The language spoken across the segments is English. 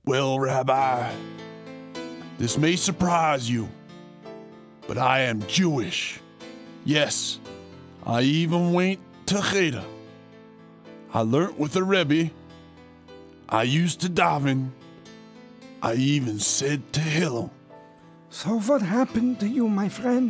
Well, Rabbi, this may surprise you, but I am Jewish. Yes, I even went to Cheder. I learnt with a Rebbe. I used to daven. I even said Tehillim. So what happened to you, my friend?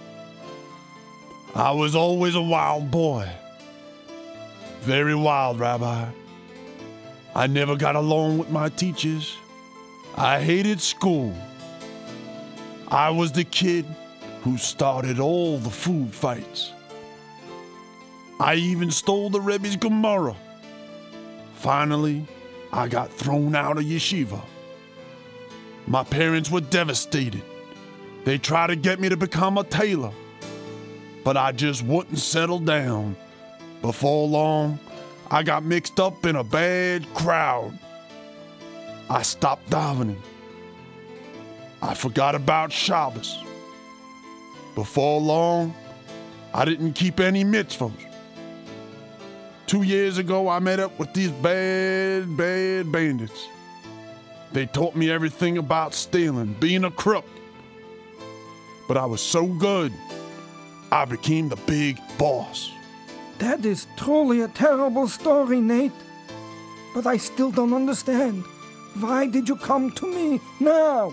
I was always a wild boy. Very wild, Rabbi. I never got along with my teachers. I hated school. I was the kid who started all the food fights. I even stole the Rebbe's Gemara. Finally, I got thrown out of yeshiva. My parents were devastated. They tried to get me to become a tailor, but I just wouldn't settle down. Before long, I got mixed up in a bad crowd. I stopped davening. I forgot about Shabbos. Before long, I didn't keep any mitzvahs. 2 years ago, I met up with these bad bandits. They taught me everything about stealing, being a crook. But I was so good, I became the big boss. That is truly a terrible story, Nate. But I still don't understand. Why did you come to me now?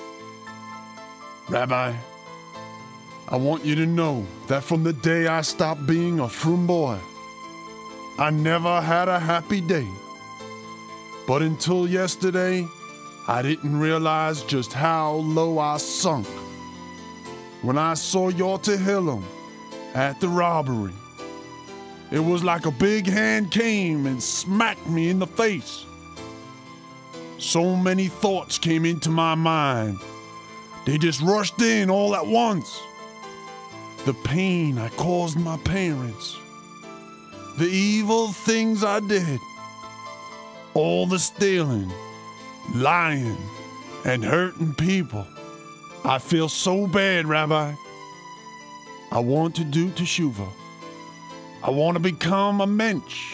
Rabbi, I want you to know that from the day I stopped being a frum boy, I never had a happy day. But until yesterday, I didn't realize just how low I sunk. When I saw your Tehillim at the robbery, it was like a big hand came and smacked me in the face. So many thoughts came into my mind. They just rushed in all at once. The pain I caused my parents, the evil things I did, all the stealing, lying, and hurting people. I feel so bad, Rabbi. I want to do teshuvah. I want to become a mensch.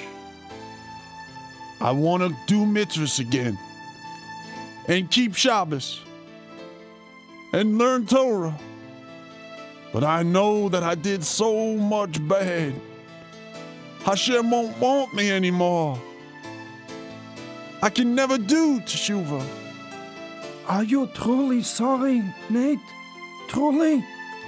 I want to do mitzvahs again and keep Shabbos and learn Torah. But I know that I did so much bad. Hashem won't want me anymore. I can never do teshuvah. Are you truly sorry, Nate? Truly?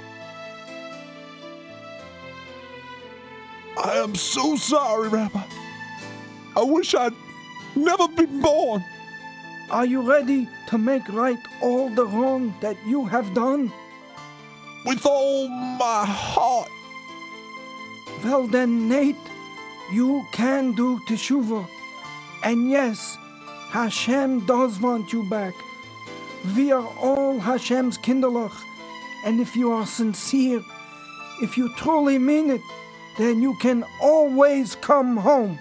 I am so sorry, Rabbi. I wish I'd never been born. Are you ready to make right all the wrong that you have done? With all my heart. Well then, Nate, you can do teshuvah. And yes, Hashem does want you back. We are all Hashem's kinderlach. And if you are sincere, if you truly mean it, then you can always come home.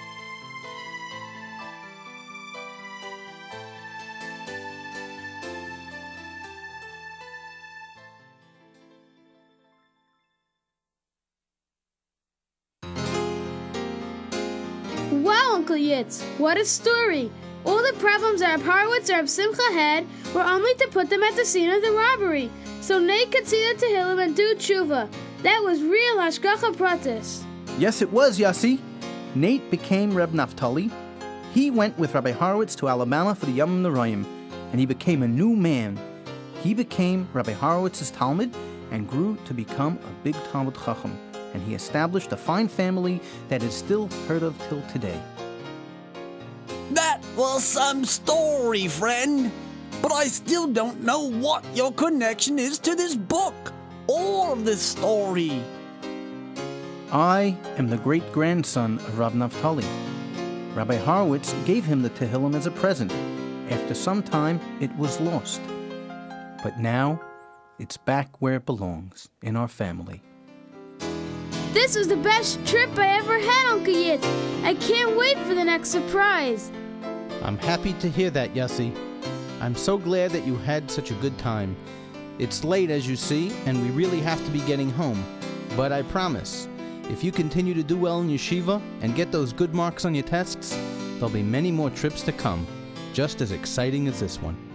Wow, Uncle Yitz, what a story! All the problems that Reb Horowitz or Reb Simcha had were only to put them at the scene of the robbery, so Nate could see the Tehillim and do tshuva. That was real hashgacha pratis. Yes, it was, Yossi. Nate became Reb Naftali. He went with Rabbi Horowitz to Alabama for the Yom Noraim, and he became a new man. He became Rabbi Horowitz's Talmud and grew to become a big Talmud Chacham, and he established a fine family that is still heard of till today. That was some story, friend. But I still don't know what your connection is to this book, or this story. I am the great-grandson of Rab Naftali. Rabbi Horowitz gave him the Tehillim as a present. After some time, it was lost. But now, it's back where it belongs, in our family. This was the best trip I ever had, Uncle Yitz. I can't wait for the next surprise. I'm happy to hear that, Yossi. I'm so glad that you had such a good time. It's late, as you see, and we really have to be getting home. But I promise, if you continue to do well in yeshiva and get those good marks on your tests, there'll be many more trips to come. just as exciting as this one.